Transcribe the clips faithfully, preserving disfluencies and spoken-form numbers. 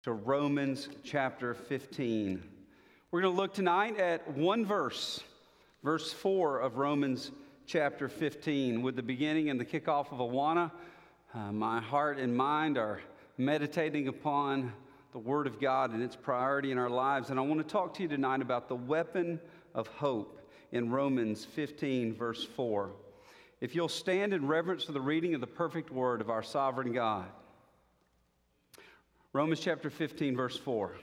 To Romans chapter fifteen. We're going to look tonight at one verse, verse four of Romans chapter fifteen. With the beginning and the kickoff of Awana, uh, my heart and mind are meditating upon the Word of God and its priority in our lives. And I want to talk to you tonight about the weapon of hope in Romans fifteen, verse four. If you'll stand in reverence for the reading of the perfect Word of our sovereign God. Romans chapter fifteen, verse four.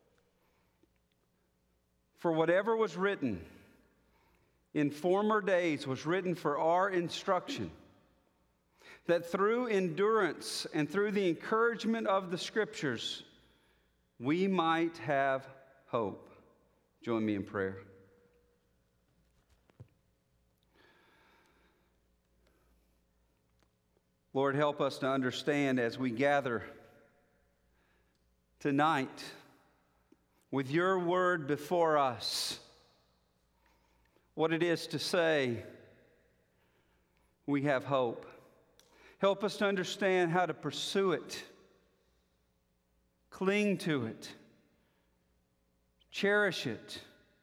For whatever was written in former days was written for our instruction, that through endurance and through the encouragement of the Scriptures, we might have hope. Join me in prayer. Lord, help us to understand as we gather tonight, with your word before us, what it is to say, we have hope. Help us to understand how to pursue it, cling to it, cherish it,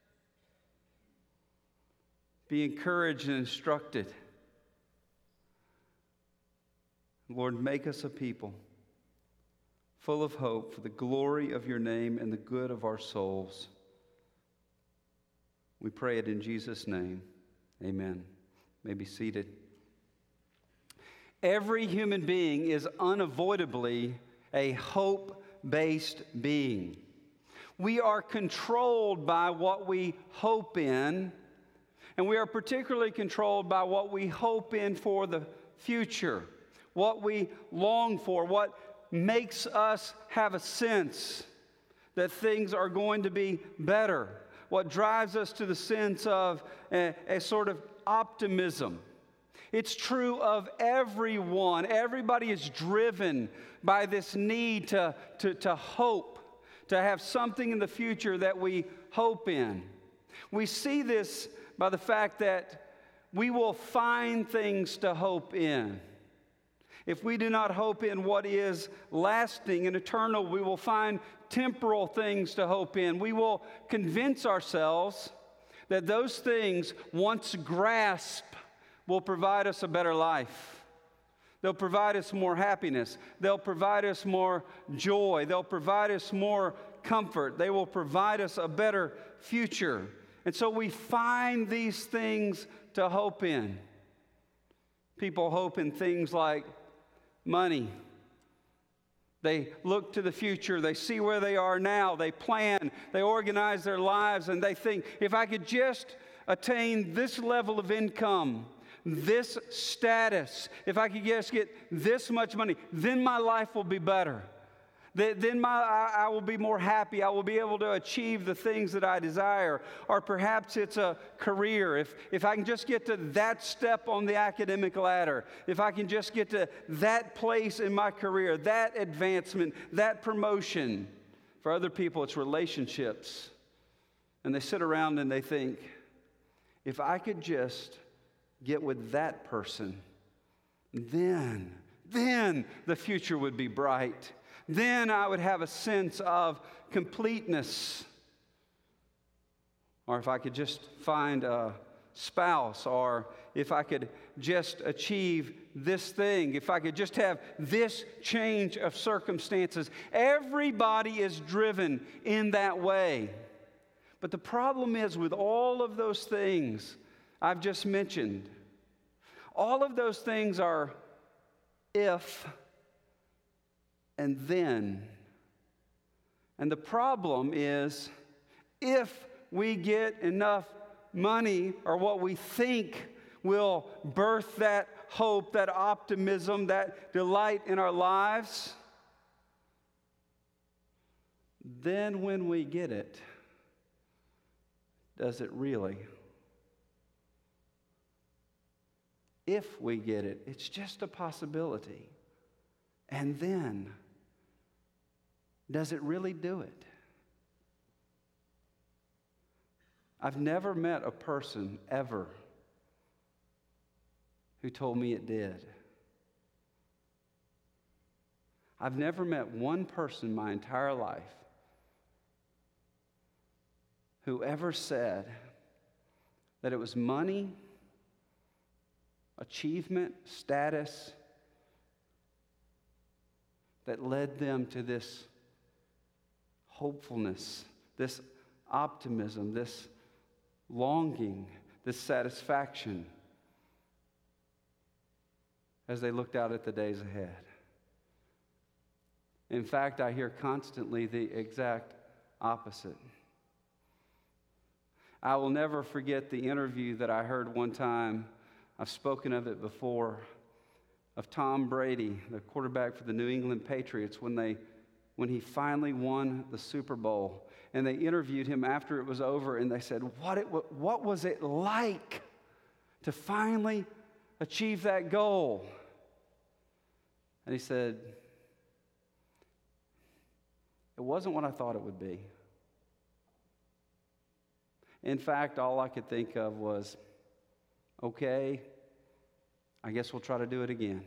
be encouraged and instructed. Lord, make us a people full of hope for the glory of your name and the good of our souls. We pray it in Jesus' name. Amen. You may be seated. Every human being is unavoidably a hope-based being. We are controlled by what we hope in, and we are particularly controlled by what we hope in for the future, what we long for, what makes us have a sense that things are going to be better, what drives us to the sense of a, a sort of optimism. It's true of everyone. Everybody is driven by this need to, to, to hope, to have something in the future that we hope in. We see this by the fact that we will find things to hope in. If we do not hope in what is lasting and eternal, we will find temporal things to hope in. We will convince ourselves that those things, once grasped, will provide us a better life. They'll provide us more happiness. They'll provide us more joy. They'll provide us more comfort. They will provide us a better future. And so we find these things to hope in. People hope in things like money. They look to the future. They see where they are now. They plan. They organize their lives, and they think, if I could just attain this level of income, this status, if I could just get this much money, then my life will be better. Then my, I will be more happy. I will be able to achieve the things that I desire. Or perhaps it's a career. If, if I can just get to that step on the academic ladder, if I can just get to that place in my career, that advancement, that promotion. For other people, it's relationships. And they sit around and they think, if I could just get with that person, then, then the future would be bright. Then I would have a sense of completeness. Or if I could just find a spouse, or if I could just achieve this thing, if I could just have this change of circumstances. Everybody is driven in that way. But the problem is with all of those things I've just mentioned, all of those things are if and then. And the problem is, if we get enough money, or what we think will birth that hope, that optimism, that delight in our lives, then when we get it, does it really? If we get it, it's just a possibility. And then, does it really do it? I've never met a person ever who told me it did. I've never met one person my entire life who ever said that it was money, achievement, status that led them to this hopefulness, this optimism, this longing, this satisfaction as they looked out at the days ahead. In fact, I hear constantly the exact opposite. I will never forget the interview that I heard one time. I've spoken of it before, of Tom Brady, the quarterback for the New England Patriots, when they when he finally won the Super Bowl. And they interviewed him after it was over, and they said, what, it, what was it like to finally achieve that goal? And he said, it wasn't what I thought it would be. In fact, all I could think of was, okay, I guess we'll try to do it again.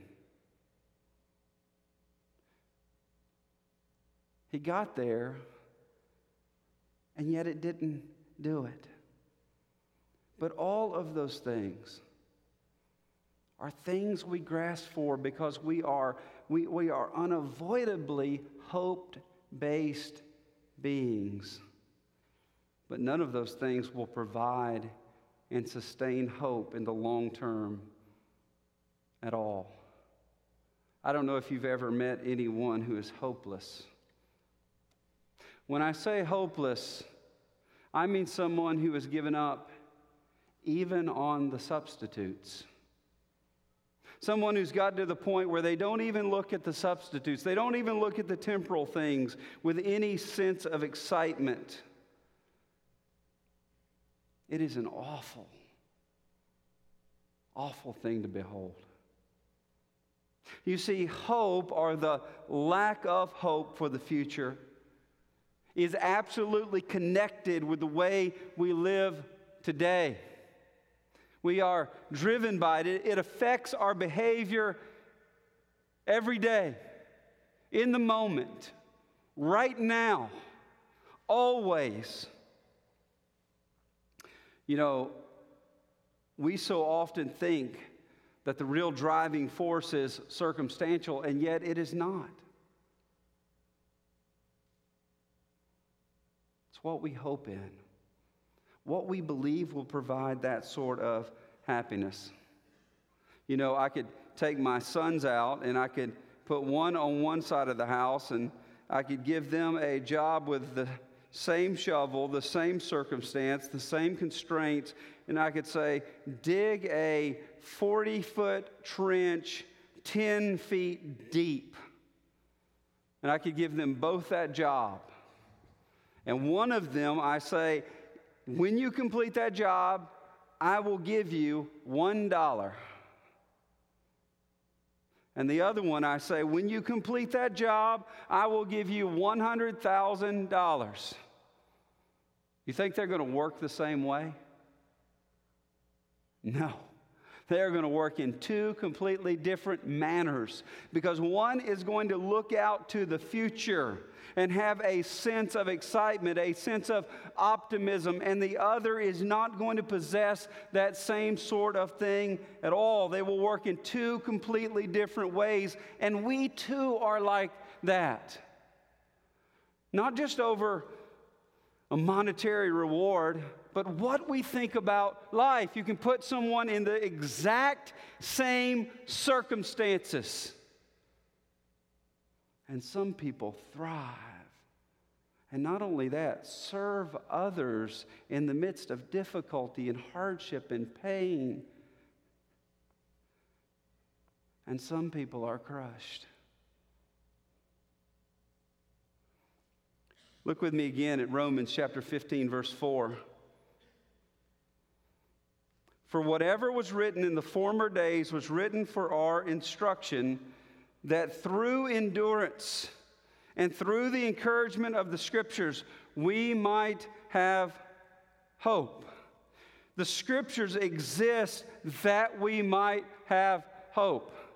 He got there, and yet it didn't do it. But all of those things are things we grasp for because we are, we, we are unavoidably hope-based beings. But none of those things will provide and sustain hope in the long term at all. I don't know if you've ever met anyone who is hopeless. When I say hopeless, I mean someone who has given up even on the substitutes. Someone who's gotten to the point where they don't even look at the substitutes. They don't even look at the temporal things with any sense of excitement. It is an awful, awful thing to behold. You see, hope, or the lack of hope for the future, is absolutely connected with the way we live today. We are driven by it. It affects our behavior every day, in the moment, right now, always. You know, we so often think that the real driving force is circumstantial, and yet it is not. It's what we hope in. What we believe will provide that sort of happiness. You know, I could take my sons out and I could put one on one side of the house and I could give them a job with the same shovel, the same circumstance, the same constraints, and I could say, dig a forty-foot trench ten feet deep. And I could give them both that job. And one of them, I say, when you complete that job, I will give you one dollar. And the other one, I say, when you complete that job, I will give you one hundred thousand dollars. You think they're going to work the same way? No. They're going to work in two completely different manners, because one is going to look out to the future and have a sense of excitement, a sense of optimism, and the other is not going to possess that same sort of thing at all. They will work in two completely different ways, and we too are like that. Not just over a monetary reward, but what we think about life. You can put someone in the exact same circumstances, and some people thrive. And not only that, serve others in the midst of difficulty and hardship and pain. And some people are crushed. Look with me again at Romans chapter fifteen, verse four. For whatever was written in the former days was written for our instruction, that through endurance and through the encouragement of the Scriptures, we might have hope. The Scriptures exist that we might have hope.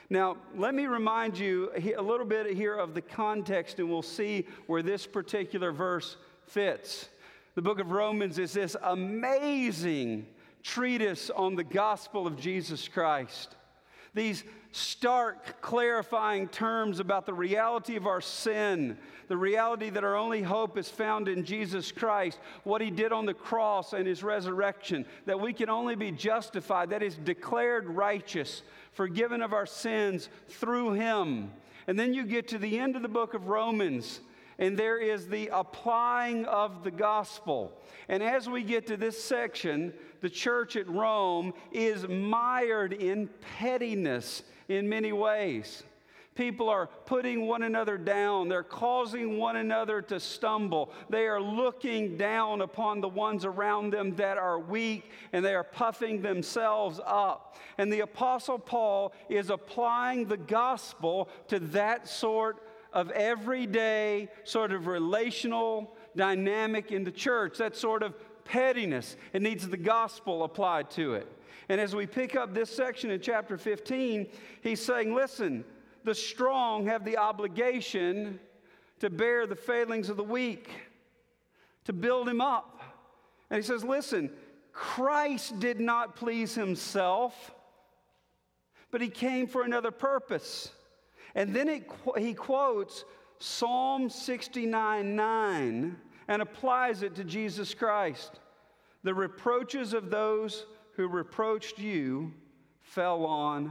Now, let me remind you a little bit here of the context, and we'll see where this particular verse fits. The book of Romans is this amazing treatise on the gospel of Jesus Christ. These stark, clarifying terms about the reality of our sin, the reality that our only hope is found in Jesus Christ, what He did on the cross and His resurrection, that we can only be justified, that is declared righteous, forgiven of our sins through Him. And then you get to the end of the book of Romans, and there is the applying of the gospel. And as we get to this section, the church at Rome is mired in pettiness in many ways. People are putting one another down. They're causing one another to stumble. They are looking down upon the ones around them that are weak, and they are puffing themselves up. And the Apostle Paul is applying the gospel to that sort of everyday, sort of relational dynamic in the church, that sort of pettiness. It needs the gospel applied to it. And as we pick up this section in chapter fifteen, he's saying, listen, the strong have the obligation to bear the failings of the weak, to build him up. And he says, listen, Christ did not please himself, but he came for another purpose. And then it, he quotes Psalm sixty-nine nine and applies it to Jesus Christ. The reproaches of those who reproached you fell on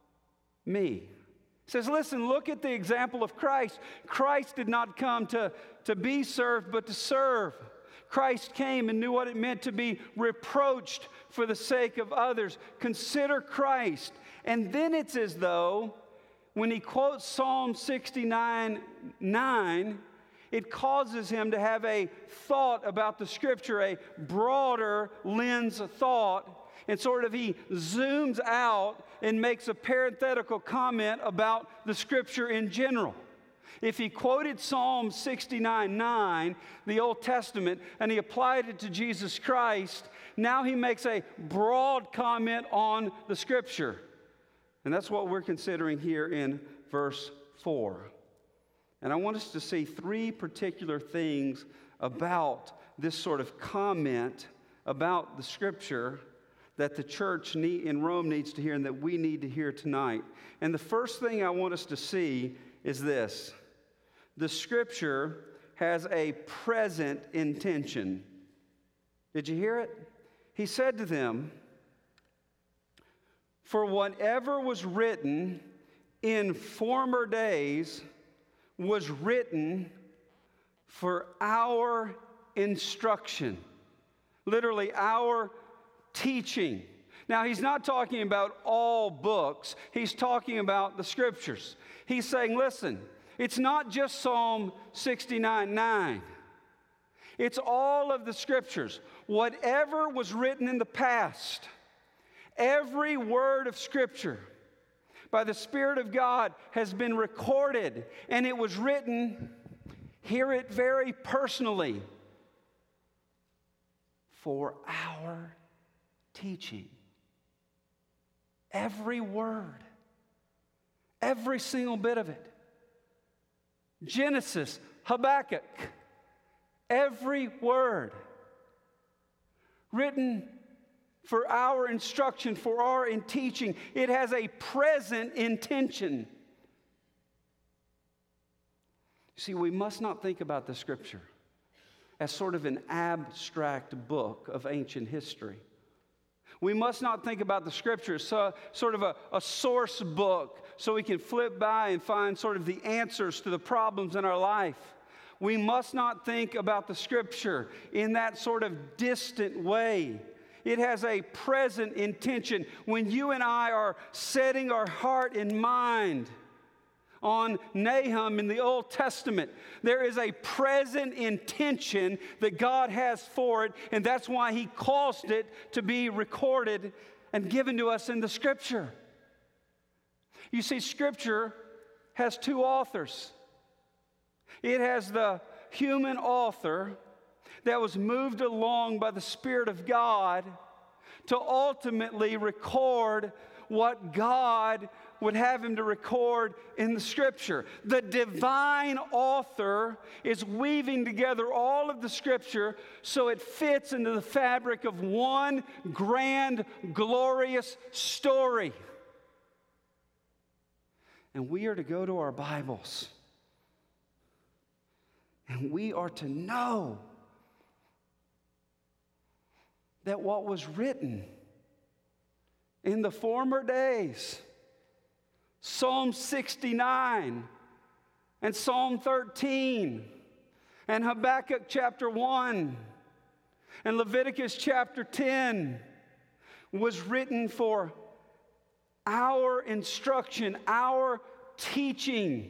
me. He says, listen, look at the example of Christ. Christ did not come to, to be served, but to serve. Christ came and knew what it meant to be reproached for the sake of others. Consider Christ. And then it's as though when he quotes Psalm sixty-nine nine, it causes him to have a thought about the Scripture, a broader lens of thought, and sort of he zooms out and makes a parenthetical comment about the Scripture in general. If he quoted Psalm sixty-nine nine, the Old Testament, and he applied it to Jesus Christ, now he makes a broad comment on the Scripture. And that's what we're considering here in verse four. And I want us to see three particular things about this sort of comment about the Scripture that the church in Rome needs to hear and that we need to hear tonight. And the first thing I want us to see is this. The Scripture has a present intention. Did you hear it? He said to them, for whatever was written in former days was written for our instruction. Literally, our teaching. Now, he's not talking about all books. He's talking about the Scriptures. He's saying, listen, it's not just Psalm sixty-nine nine. It's all of the Scriptures. Whatever was written in the past, every word of Scripture by the Spirit of God has been recorded, and it was written, hear it very personally, for our teaching. Every word, every single bit of it. Genesis, Habakkuk, every word written for our instruction, for our in teaching. It has a present intention. See, we must not think about the Scripture as sort of an abstract book of ancient history. We must not think about the Scripture as so, sort of a, a source book so we can flip by and find sort of the answers to the problems in our life. We must not think about the Scripture in that sort of distant way. It has a present intention. When you and I are setting our heart and mind on Nahum in the Old Testament, there is a present intention that God has for it, and that's why He caused it to be recorded and given to us in the Scripture. You see, Scripture has two authors. It has the human author that was moved along by the Spirit of God to ultimately record what God would have him to record in the Scripture. The divine author is weaving together all of the Scripture so it fits into the fabric of one grand, glorious story. And we are to go to our Bibles, and we are to know that what was written in the former days, Psalm sixty-nine and Psalm thirteen and Habakkuk chapter one and Leviticus chapter ten, was written for our instruction, our teaching.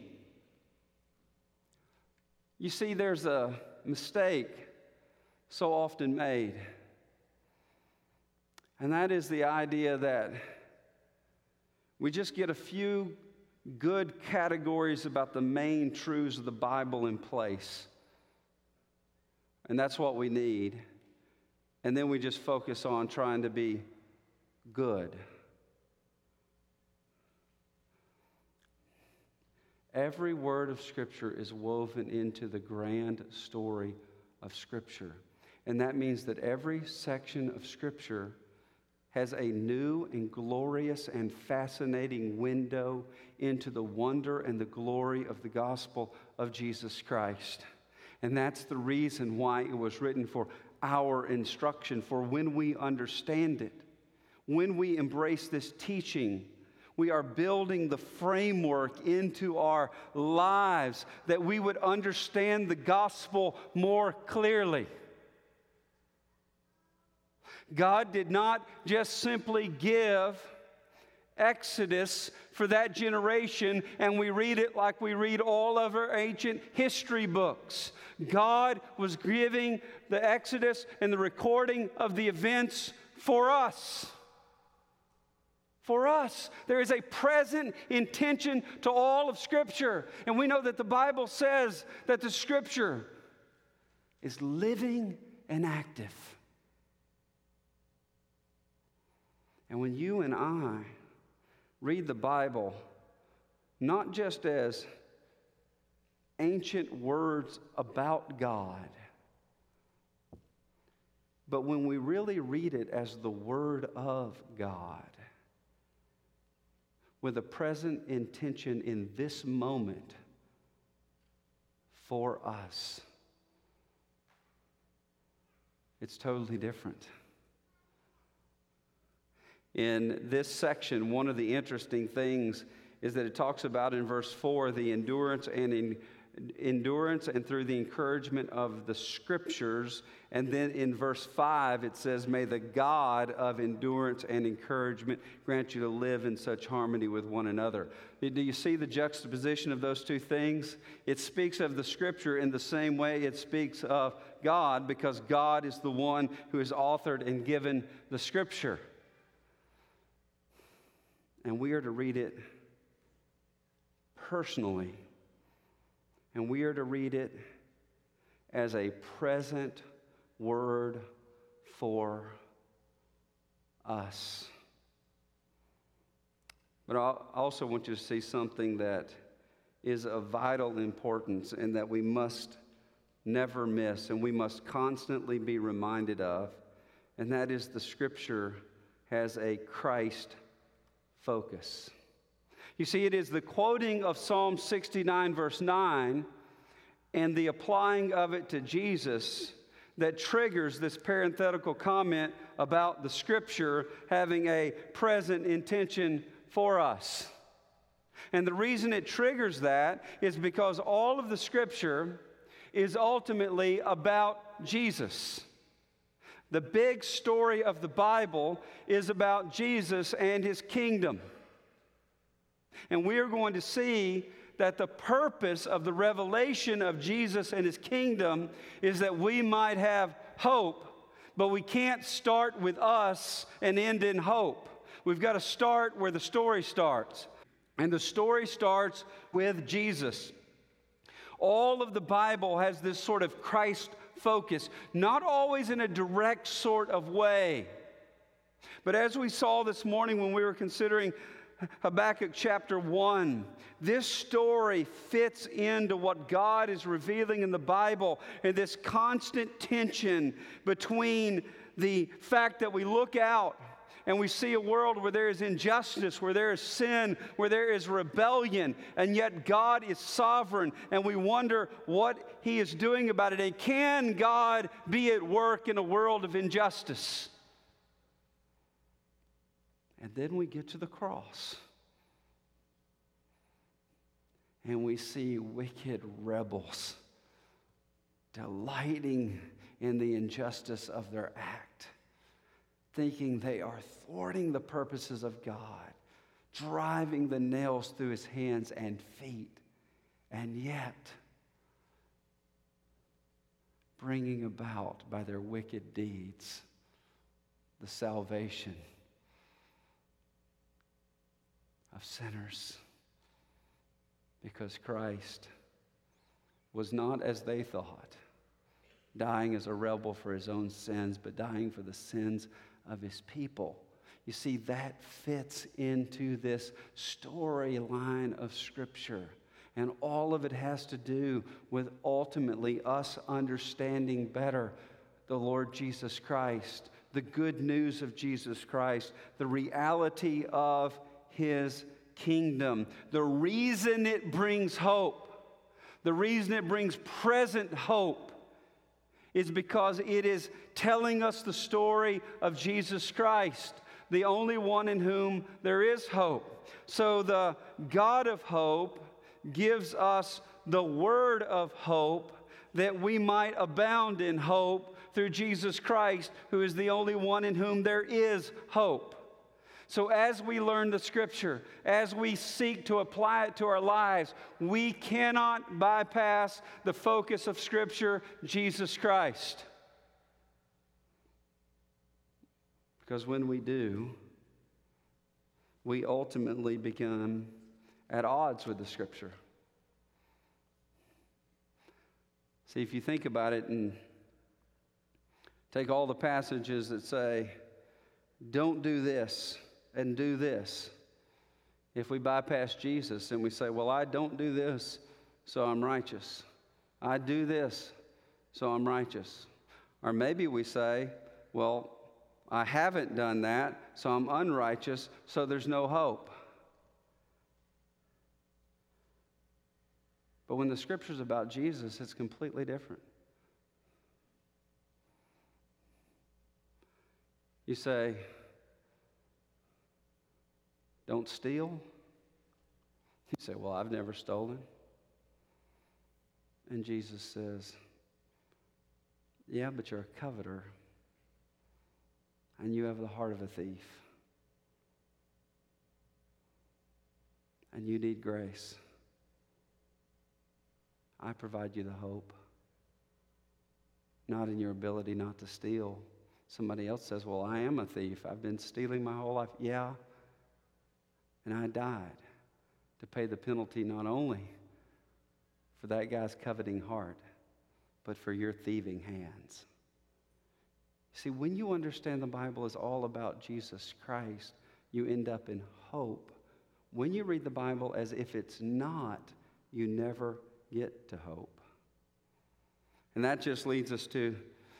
You see, there's a mistake so often made, and that is the idea that we just get a few good categories about the main truths of the Bible in place, and that's what we need, and then we just focus on trying to be good. Every word of Scripture is woven into the grand story of Scripture. And that means that every section of Scripture has a new and glorious and fascinating window into the wonder and the glory of the gospel of Jesus Christ. And that's the reason why it was written for our instruction, for when we understand it, when we embrace this teaching, we are building the framework into our lives that we would understand the gospel more clearly. God did not just simply give Exodus for that generation and we read it like we read all of our ancient history books. God was giving the Exodus and the recording of the events for us. For us, there is a present intention to all of Scripture. And we know that the Bible says that the Scripture is living and active. And when you and I read the Bible, not just as ancient words about God, but when we really read it as the Word of God, with a present intention in this moment for us, it's totally different. In this section, one of the interesting things is that it talks about in verse four the endurance and in, endurance and through the encouragement of the Scriptures. And then in verse five, it says, may the God of endurance and encouragement grant you to live in such harmony with one another. Do you see the juxtaposition of those two things? It speaks of the Scripture in the same way it speaks of God, because God is the one who has authored and given the Scripture. And we are to read it personally. And we are to read it as a present word for us. But I also want you to see something that is of vital importance and that we must never miss and we must constantly be reminded of, and that is the Scripture has a Christ focus. You see, it is the quoting of Psalm sixty-nine, verse nine, and the applying of it to Jesus that triggers this parenthetical comment about the Scripture having a present intention for us. And the reason it triggers that is because all of the Scripture is ultimately about Jesus. The big story of the Bible is about Jesus and His kingdom. And we are going to see that the purpose of the revelation of Jesus and His kingdom is that we might have hope, but we can't start with us and end in hope. We've got to start where the story starts. And the story starts with Jesus. All of the Bible has this sort of Christ focus, not always in a direct sort of way. But as we saw this morning when we were considering Habakkuk chapter one. This story fits into what God is revealing in the Bible, and this constant tension between the fact that we look out and we see a world where there is injustice, where there is sin, where there is rebellion, and yet God is sovereign, and we wonder what He is doing about it. And can God be at work in a world of injustice? And then we get to the cross, and we see wicked rebels delighting in the injustice of their act, thinking they are thwarting the purposes of God, driving the nails through His hands and feet, and yet bringing about by their wicked deeds the salvation of sinners, because Christ was not as they thought, dying as a rebel for His own sins, but dying for the sins of His people. You see, that fits into this storyline of Scripture, and all of it has to do with ultimately us understanding better the Lord Jesus Christ, the good news of Jesus Christ, the reality of His kingdom. The reason it brings hope, the reason it brings present hope, is because it is telling us the story of Jesus Christ, the only one in whom there is hope. So the God of hope gives us the word of hope that we might abound in hope through Jesus Christ, who is the only one in whom there is hope. So as we learn the Scripture, as we seek to apply it to our lives, we cannot bypass the focus of Scripture, Jesus Christ. Because when we do, we ultimately become at odds with the Scripture. See, if you think about it and take all the passages that say, don't do this and do this. If we bypass Jesus and we say, well, I don't do this, so I'm righteous. I do this, so I'm righteous. Or maybe we say, well, I haven't done that, so I'm unrighteous, so there's no hope. But when the Scripture's about Jesus, it's completely different. You say, don't steal. You say, well, I've never stolen. And Jesus says, yeah, but you're a coveter. And you have the heart of a thief. And you need grace. I provide you the hope. Not in your ability not to steal. Somebody else says, well, I am a thief. I've been stealing my whole life. Yeah. And I died to pay the penalty not only for that guy's coveting heart, but for your thieving hands. See, when you understand the Bible is all about Jesus Christ, you end up in hope. When you read the Bible as if it's not, you never get to hope. And that just leads us to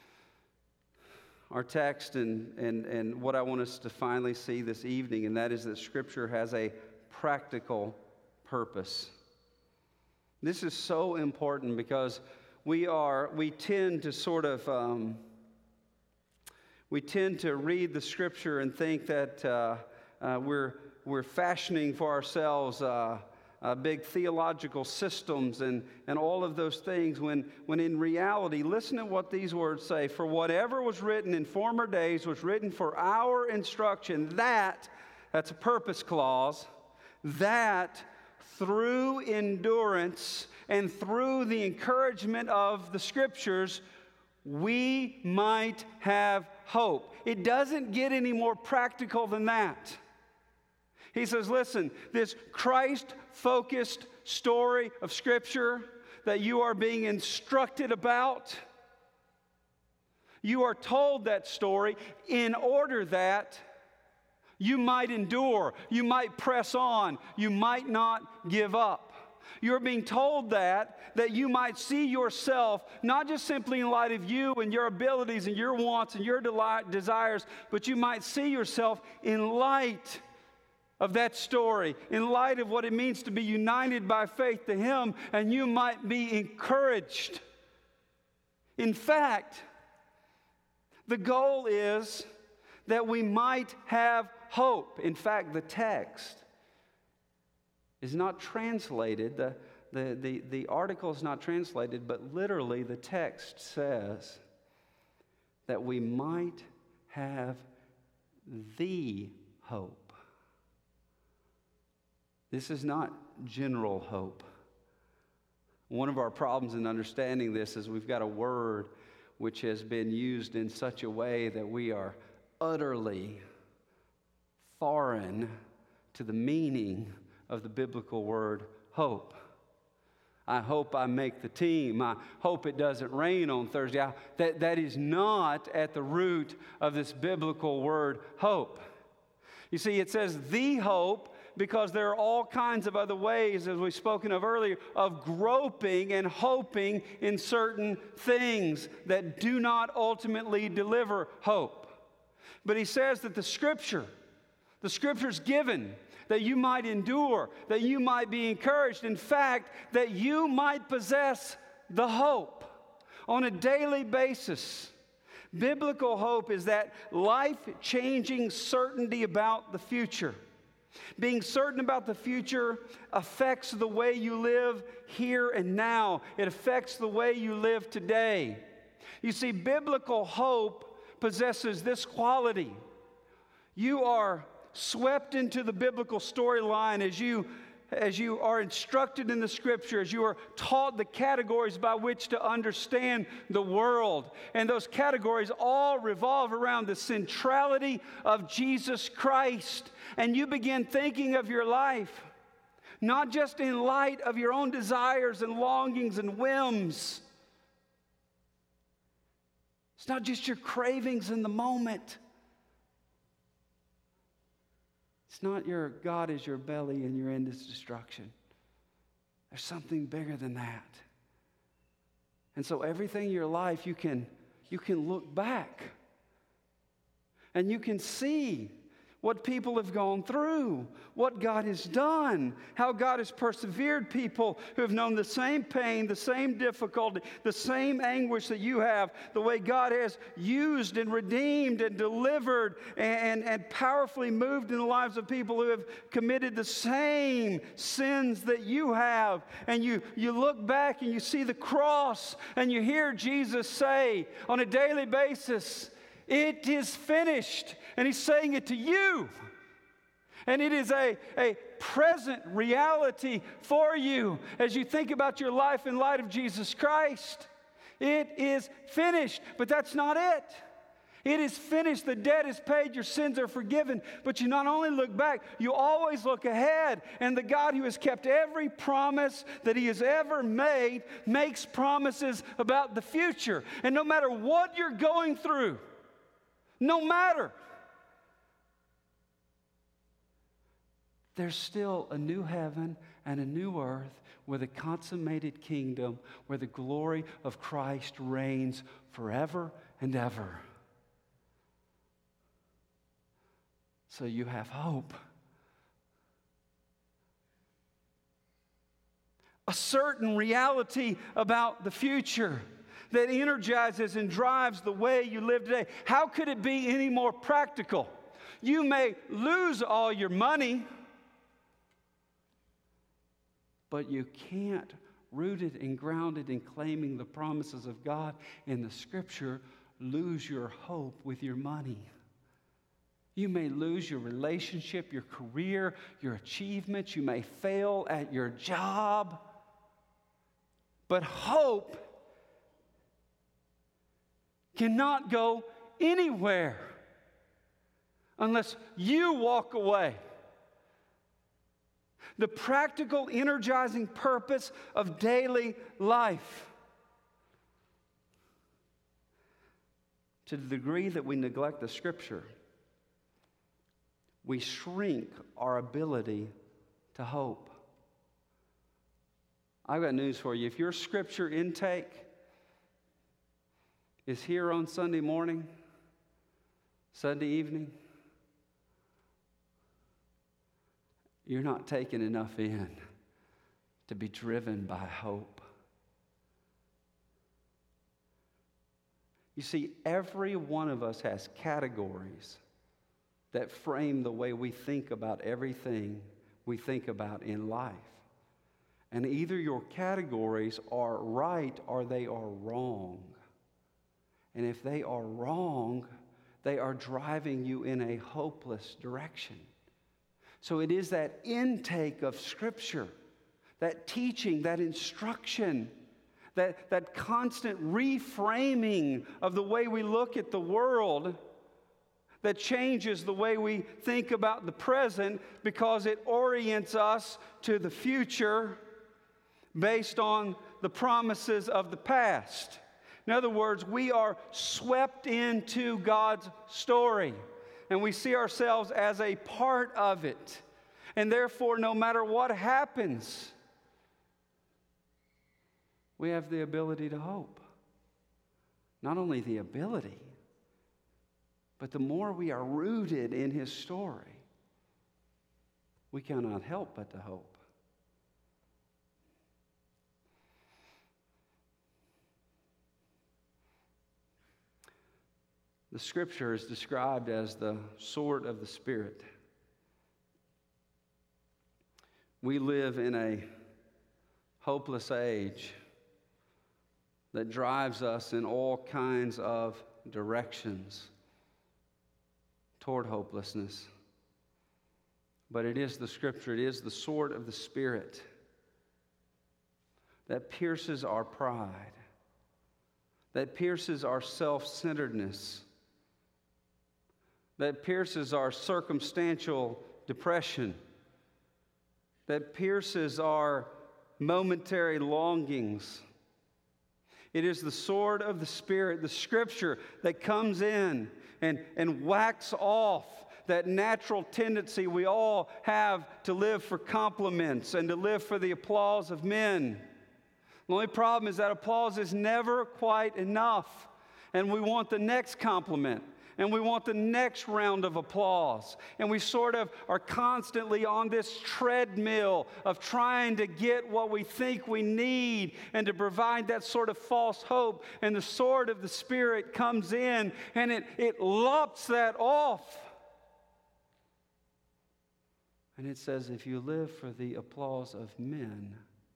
our text and, and, and what I want us to finally see this evening, and that is that Scripture has a practical purpose. This is so important because we are, we tend to sort of, um, we tend to read the Scripture and think that uh, uh, we're, we're fashioning for ourselves uh, Uh, big theological systems and, and all of those things, when, when in reality, listen to what these words say. For whatever was written in former days was written for our instruction, that, that's a purpose clause, that through endurance and through the encouragement of the Scriptures, we might have hope. It doesn't get any more practical than that. He says, listen, this Christ-focused story of Scripture that you are being instructed about, you are told that story in order that You might endure. You might press on. You might not give up. You're being told that, that you might see yourself, not just simply in light of you and your abilities and your wants and your delight, desires, but you might see yourself in light of that story, in light of what it means to be united by faith to Him, and you might be encouraged. In fact, the goal is that we might have hope. In fact, the text is not translated, the, the, the, the article is not translated, but literally the text says that we might have the hope. This is not general hope. One of our problems in understanding this is we've got a word which has been used in such a way that we are utterly foreign to the meaning of the biblical word hope. I hope I make the team. I hope it doesn't rain on Thursday. I, that, that is not at the root of this biblical word hope. You see, it says the hope because there are all kinds of other ways, as we've spoken of earlier, of groping and hoping in certain things that do not ultimately deliver hope. But he says that the Scripture, the Scripture's given that you might endure, that you might be encouraged. In fact, that you might possess the hope on a daily basis. Biblical hope is that life-changing certainty about the future. Being certain about the future affects the way you live here and now. It affects the way you live today. You see, biblical hope possesses this quality. You are swept into the biblical storyline as you as you are instructed in the Scripture, as you are taught the categories by which to understand the world. And those categories all revolve around the centrality of Jesus Christ. And you begin thinking of your life, not just in light of your own desires and longings and whims. It's not just your cravings in the moment. It's not your God is your belly and your end is destruction. There's something bigger than that. And so everything in your life, you can, you can look back and you can see what people have gone through, what God has done, how God has persevered people who have known the same pain, the same difficulty, the same anguish that you have, the way God has used and redeemed and delivered and, and, and powerfully moved in the lives of people who have committed the same sins that you have. And you, you look back and you see the cross and you hear Jesus say on a daily basis, "It is finished." And He's saying it to you. And it is a, a present reality for you as you think about your life in light of Jesus Christ. It is finished. But that's not it. It is finished. The debt is paid. Your sins are forgiven. But you not only look back, you always look ahead. And the God who has kept every promise that He has ever made makes promises about the future. And no matter what you're going through, no matter, there's still a new heaven and a new earth with a consummated kingdom where the glory of Christ reigns forever and ever. So you have hope. A certain reality about the future that energizes and drives the way you live today. How could it be any more practical? You may lose all your money, but you can't, rooted and grounded in claiming the promises of God in the Scripture, lose your hope with your money. You may lose your relationship, your career, your achievements. You may fail at your job. But hope cannot go anywhere unless you walk away. The practical, energizing purpose of daily life. To the degree that we neglect the Scripture, we shrink our ability to hope. I've got news for you. If your scripture intake is here on Sunday morning, Sunday evening, you're not taking enough in to be driven by hope. You see, every one of us has categories that frame the way we think about everything we think about in life. And either your categories are right or they are wrong. And if they are wrong, they are driving you in a hopeless direction. So it is that intake of Scripture, that teaching, that instruction, that, that constant reframing of the way we look at the world that changes the way we think about the present because it orients us to the future based on the promises of the past. In other words, we are swept into God's story, and we see ourselves as a part of it. And therefore, no matter what happens, we have the ability to hope. Not only the ability, but the more we are rooted in His story, we cannot help but to hope. The Scripture is described as the sword of the Spirit. We live in a hopeless age that drives us in all kinds of directions toward hopelessness. But it is the Scripture, it is the sword of the Spirit that pierces our pride, that pierces our self-centeredness, that pierces our circumstantial depression, that pierces our momentary longings. It is the sword of the Spirit, the Scripture, that comes in and, and whacks off that natural tendency we all have to live for compliments and to live for the applause of men. The only problem is that applause is never quite enough, and we want the next compliment. And we want the next round of applause. And we sort of are constantly on this treadmill of trying to get what we think we need and to provide that sort of false hope. And the sword of the Spirit comes in and it, it lops that off. And it says, if you live for the applause of men,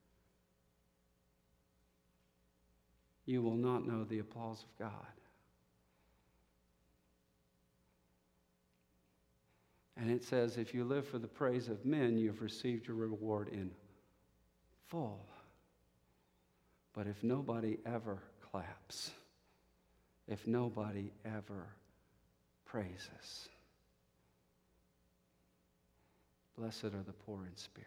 you will not know the applause of God. And it says, if you live for the praise of men, you've received your reward in full. But if nobody ever claps, if nobody ever praises, blessed are the poor in spirit.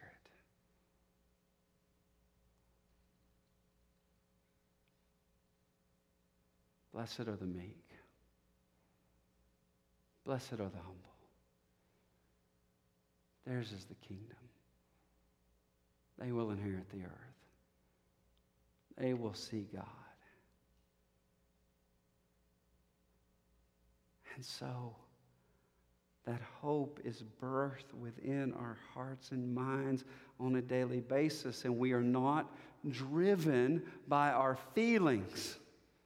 Blessed are the meek. Blessed are the humble. Theirs is the kingdom. They will inherit the earth. They will see God. And so, that hope is birthed within our hearts and minds on a daily basis, and we are not driven by our feelings.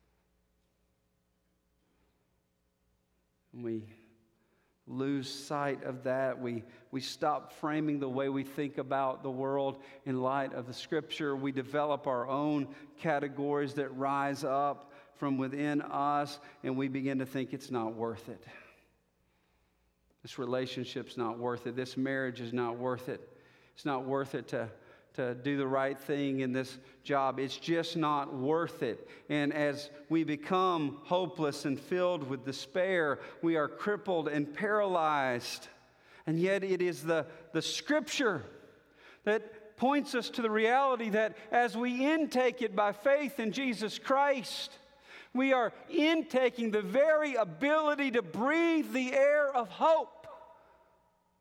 We lose sight of that. We, we stop framing the way we think about the world in light of the Scripture. We develop our own categories that rise up from within us, and we begin to think it's not worth it. This relationship's not worth it. This marriage is not worth it. It's not worth it to to do the right thing in this job. It's just not worth it. And as we become hopeless and filled with despair, we are crippled and paralyzed. And yet it is the, the Scripture that points us to the reality that as we intake it by faith in Jesus Christ, we are intaking the very ability to breathe the air of hope.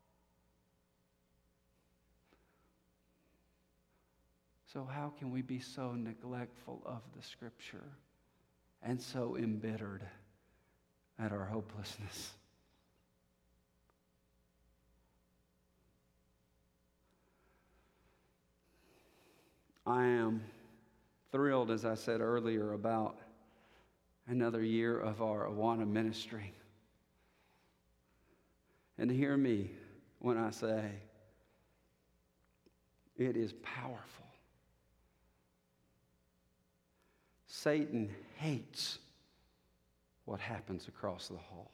So how can we be so neglectful of the Scripture and so embittered at our hopelessness? I am thrilled, as I said earlier, about another year of our Awana ministry. And hear me when I say, it is powerful. Satan hates what happens across the hall.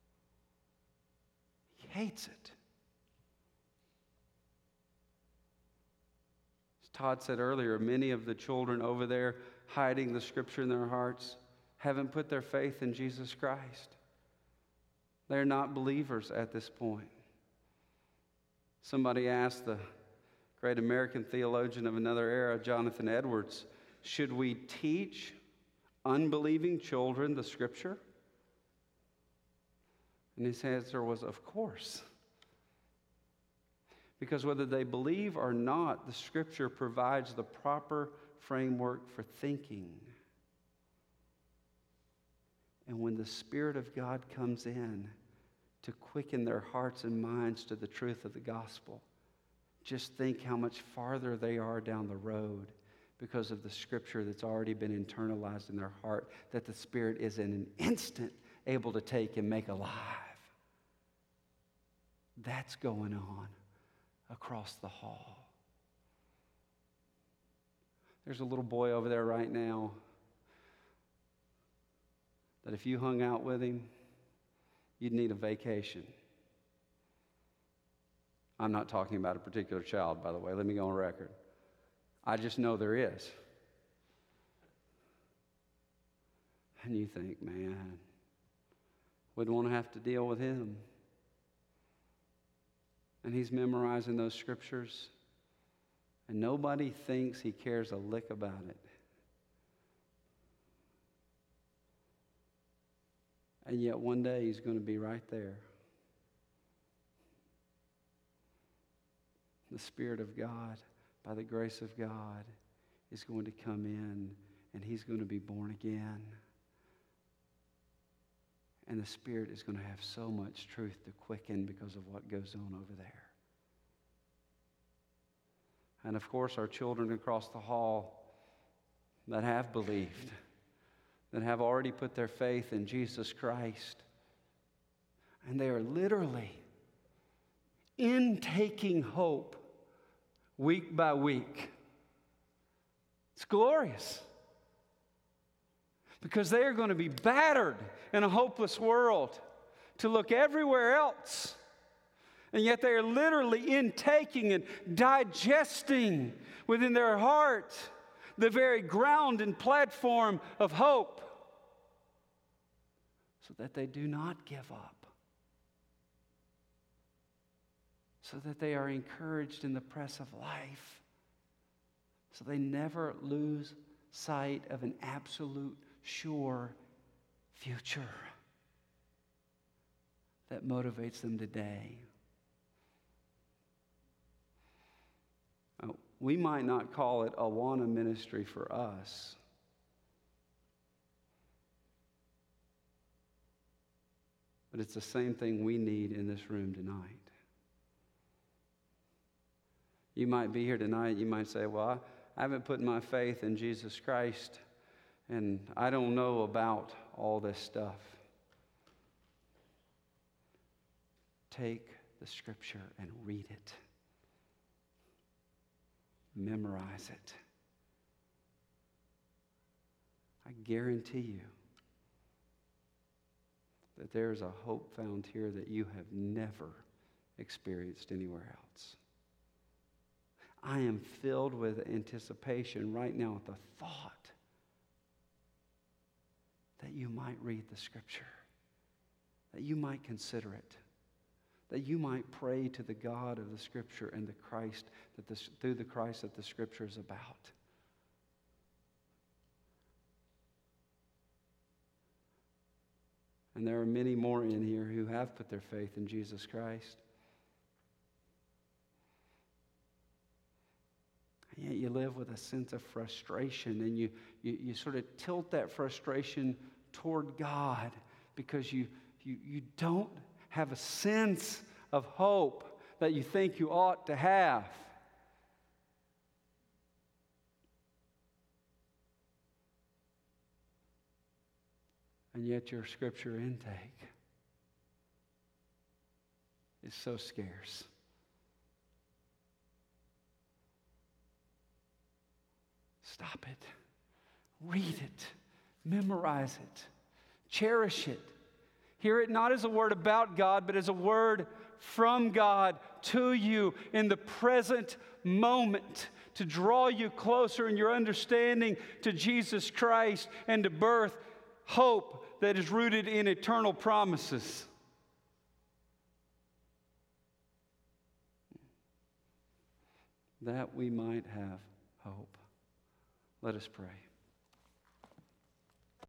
He hates it. As Todd said earlier, many of the children over there hiding the Scripture in their hearts haven't put their faith in Jesus Christ. They're not believers at this point. Somebody asked the great American theologian of another era, Jonathan Edwards, should we teach unbelieving children the Scripture? And his answer was, of course. Because whether they believe or not, the Scripture provides the proper framework for thinking. And when the Spirit of God comes in to quicken their hearts and minds to the truth of the gospel, just think how much farther they are down the road because of the Scripture that's already been internalized in their heart, that the Spirit is in an instant able to take and make alive. That's going on across the hall. There's a little boy over there right now that if you hung out with him, you'd need a vacation. I'm not talking about a particular child, by the way. Let me go on record. I just know there is. And you think, man, wouldn't want to have to deal with him. And he's memorizing those scriptures, and nobody thinks he cares a lick about it. And yet one day he's going to be right there. The Spirit of God, by the grace of God, is going to come in, and he's going to be born again. And the Spirit is going to have so much truth to quicken because of what goes on over there. And of course, our children across the hall that have believed, that have already put their faith in Jesus Christ, and they are literally intaking hope week by week. It's glorious. Because they are going to be battered in a hopeless world to look everywhere else. And yet they are literally intaking and digesting within their heart the very ground and platform of hope, so that they do not give up, so that they are encouraged in the press of life, so they never lose sight of an absolute sure future that motivates them today. Uh, we might not call it Awana ministry for us, but it's the same thing we need in this room tonight. You might be here tonight, you might say, well, I haven't put my faith in Jesus Christ, and I don't know about all this stuff. Take the Scripture and read it. Memorize it. I guarantee you that there is a hope found here that you have never experienced anywhere else. I am filled with anticipation right now at the thought that you might read the Scripture, that you might consider it, that you might pray to the God of the Scripture and the Christ, that this, through the Christ that the Scripture is about. And there are many more in here who have put their faith in Jesus Christ. And yet you live with a sense of frustration, and you, you, you sort of tilt that frustration toward God because you, you, you don't have a sense of hope that you think you ought to have. And yet your scripture intake is so scarce. Stop it. Read it. Memorize it. Cherish it. Hear it not as a word about God, but as a word from God to you in the present moment, to draw you closer in your understanding to Jesus Christ and to birth hope that is rooted in eternal promises. That we might have hope. Let us pray.